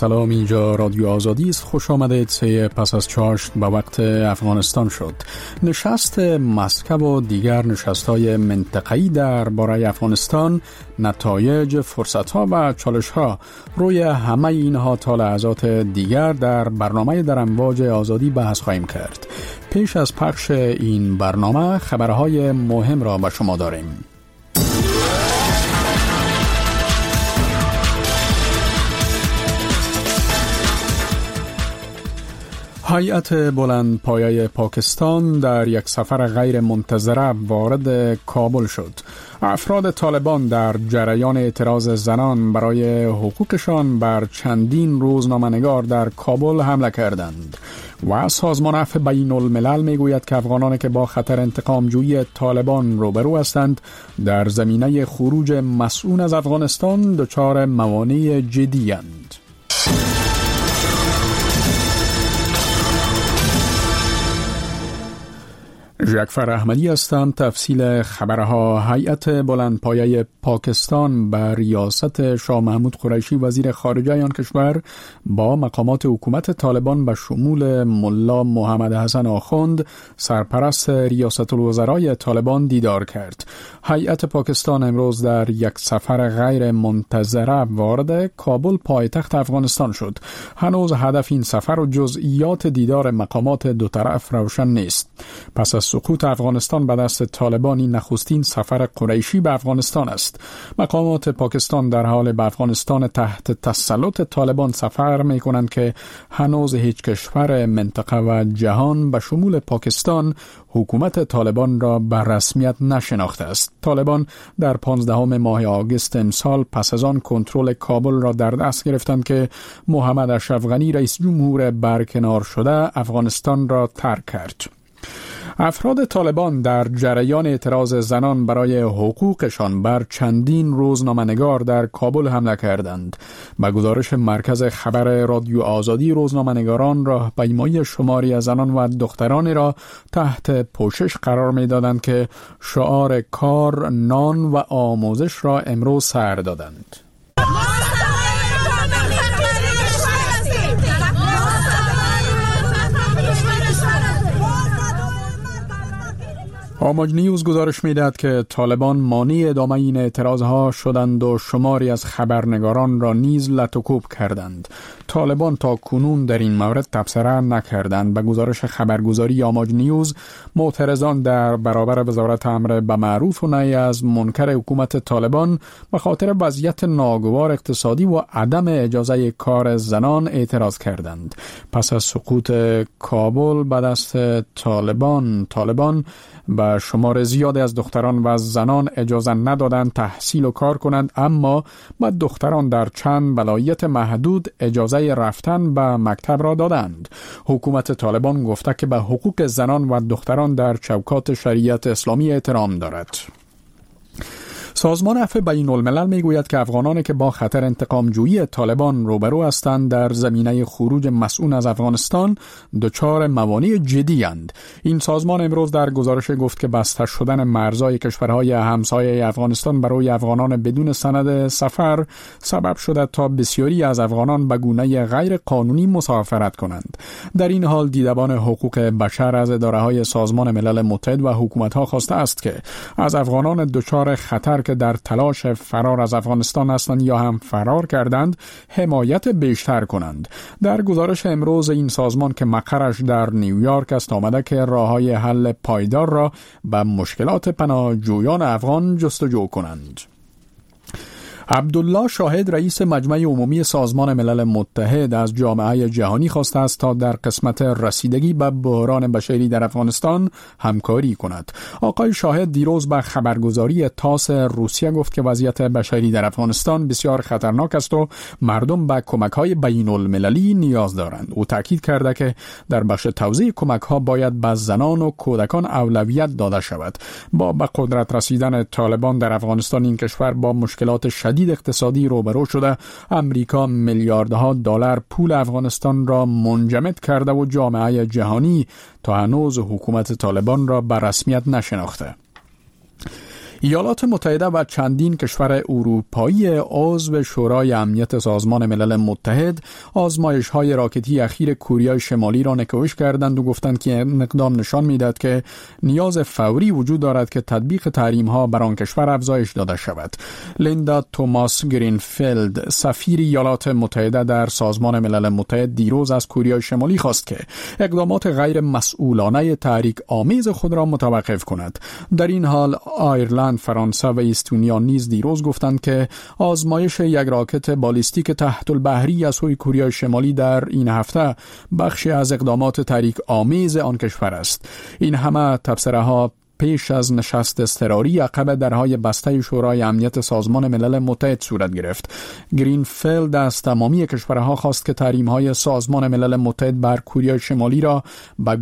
سلام، اینجا رادیو آزادی است. خوش آمدید. 3 پس از چاشت به وقت افغانستان شد. نشست مسکو و دیگر نشست‌های منطقه‌ای درباره افغانستان، نتایج، فرصت‌ها و چالش‌ها روی همه اینها تا لحظات دیگر در برنامه در امواج آزادی بحث خواهیم کرد. پیش از پخش این برنامه خبرهای مهم را به شما داریم. هیئت بلندپایه پاکستان در یک سفر غیر منتظره وارد کابل شد. افراد طالبان در جریان اعتراض زنان برای حقوقشان بر چندین روزنامه‌نگار در کابل حمله کردند و سازمان عفو بین الملل میگوید که افغانانی که با خطر انتقام‌جویی طالبان روبرو هستند در زمینه خروج مسئول از افغانستان دچار موانع جدی اند. جعفر احمدی هستم. تفصیل خبرها. هیئت بلندپایه پاکستان بر ریاست شاه محمود قریشی وزیر خارجه آن کشور با مقامات حکومت طالبان به شمول ملا محمد حسن آخوند سرپرست ریاست الوزرای طالبان دیدار کرد. هیئت پاکستان امروز در یک سفر غیر منتظره وارد کابل پایتخت افغانستان شد. هنوز هدف این سفر و جزئیات دیدار مقامات دو طرف روشن نیست. پس از سقوط افغانستان به دست طالبان این نخستین سفر قریشی به افغانستان است. مقامات پاکستان در حال به افغانستان تحت تسلط طالبان سفر می کنند که هنوز هیچ کشور منطقه و جهان به شمول پاکستان حکومت طالبان را به رسمیت نشناخته است. طالبان در 15 ماه آگوست امسال پس از آن کنترل کابل را در دست گرفتند که محمد اشرف غنی رئیس جمهور برکنار شده افغانستان را ترک کرد. افراد طالبان در جریان اعتراض زنان برای حقوقشان بر چندین روزنامه‌نگار در کابل حمله کردند. به گزارش مرکز خبر رادیو آزادی، روزنامه‌نگاران راهپیمایی شماری از زنان و دخترانی را تحت پوشش قرار می‌دادند که شعار کار، نان و آموزش را امروز سر دادند. آماج نیوز گزارش می‌دهد که طالبان مانع ادامه این اعتراضها شدند و شماری از خبرنگاران را نیز لطوکوب کردند. طالبان تا کنون در این مورد تبصره نکردند. به گزارش خبرگزاری آماج نیوز، معترضان در برابر وزارت امر به معروف و نهی از منکر حکومت طالبان به خاطر وضعیت ناگوار اقتصادی و عدم اجازه کار زنان اعتراض کردند. پس از سقوط کابل به دست طالبان به شمار زیادی از دختران و زنان اجازه ندادند تحصیل و کار کنند، اما به دختران در چند ولایت محدود اجازه رفتن به مکتب را دادند. حکومت طالبان گفته که به حقوق زنان و دختران در چوکات شریعت اسلامی احترام دارد. سازمان عفو بین الملل میگوید که افغانانی که با خطر انتقام‌جویی طالبان روبرو هستند در زمینه خروج مسئول از افغانستان دچار موانع جدی اند. این سازمان امروز در گزارش گفت که بسته شدن مرزهای کشورهای همسایه افغانستان برای افغانان بدون سند سفر سبب شده تا بسیاری از افغانان به گونه غیر قانونی مسافرت کنند. در این حال دیدبان حقوق بشر از اداره‌های سازمان ملل متحد و حکومت‌ها خواسته است که از افغانان دچار خطر که در تلاش فرار از افغانستان هستند یا هم فرار کردند حمایت بیشتر کنند. در گزارش امروز این سازمان که مقرش در نیویورک است آمده که راه‌های حل پایدار را به مشکلات پناهجویان افغان جستجو کنند. عبدالله شاهد رئیس مجمع عمومی سازمان ملل متحد از جامعه جهانی خواسته است تا در قسمت رسیدگی به بحران بشری در افغانستان همکاری کند. آقای شاهد دیروز به خبرگزاری تاس روسیه گفت که وضعیت بشری در افغانستان بسیار خطرناک است و مردم به کمک‌های بین المللی نیاز دارند. او تاکید کرده که در بخش توزیع کمک‌ها باید به زنان و کودکان اولویت داده شود. با به قدرت رسیدن طالبان در افغانستان این کشور با مشکلات شدید اقتصادی روبرو شده. امریکا میلیاردها دلار پول افغانستان را منجمد کرده و جامعه جهانی تا هنوز حکومت طالبان را به رسمیت نشناخته. ایالات متحده و چندین کشور اروپایی عضو شورای امنیت سازمان ملل متحد آزمایش‌های راکتی اخیر کره شمالی را نکوش کردند و گفتند که این اقدام نشان می‌دهد که نیاز فوری وجود دارد که تطبیق تحریم‌ها بر آن کشور افزایش داده شود. لیندا توماس گرینفیلد، سفیر ایالات متحده در سازمان ملل متحد، دیروز از کره شمالی خواست که اقدامات غیر مسئولانه تحریک آمیز خود را متوقف کند. در این حال آیرلند، فرانسه و استونیا نیز دیروز گفتند که آزمایش یک راکت بالیستیک تحت البحری از سوی کره شمالی در این هفته بخشی از اقدامات تحریک آمیز آن کشور است. این همه تبصره‌ها پیش از نشست اضطراری عقب درهای بسته شورای امنیت سازمان ملل متحد صورت گرفت. گرینفیلد از تمامی کشورها خواست که تحریم‌های سازمان ملل متحد بر کره شمالی را به